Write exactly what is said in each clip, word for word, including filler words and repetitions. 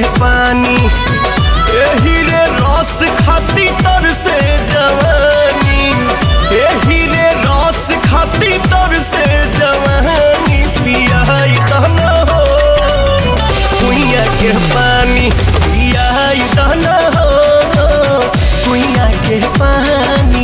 पानी एही रे रस खाती तर से जवानी एही रे रस खाती तर से जवानी पियाई दहना हो कुइया के पानी पियाई दहना हो कुइया के पानी।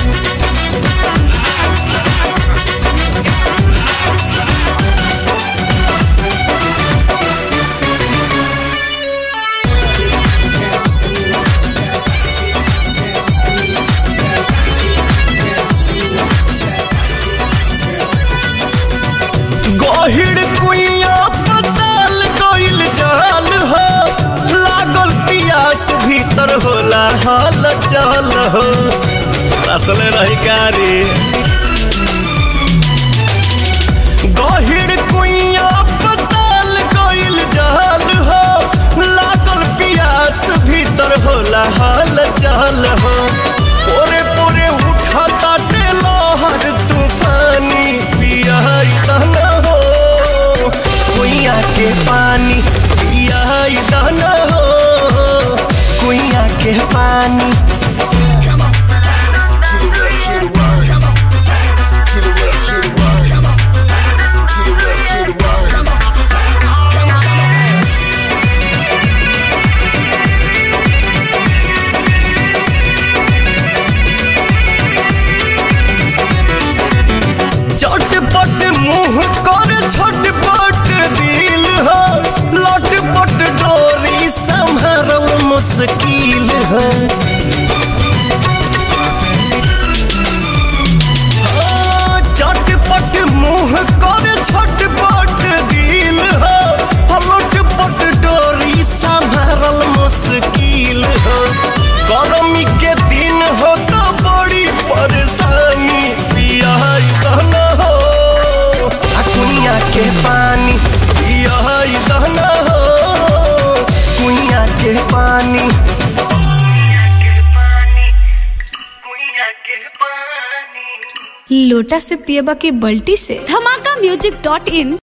गहिड़ कुइया पताल गइल जाल हो लागल पियास भीतर होला हाल चाल हो असल रही गारी गहिड़ कुइया पताल गइल जाल हो लागल पियास भीतर होला हाल चाल हो पोरे पोरे उठा ताटे लहर तूफानी पियाई दहना हो कुइया के पानी पियाई दहना हो कुइया के पानी। चटपट मुँह कर छटपट दिल हो लटपट डोरी संभरल मुश्किल हो चटपट मुँह कर छटपट दिल हो लटपट डोरी संभरल मुश्किल हो गर्मी के दिन हो तो बड़ी परेशानी पियाई दहना कुइया के पानी पियाई दहना हो कुइया के पानी। लोटा से पियबा के बल्टी से। धमाका म्यूजिक डॉट इन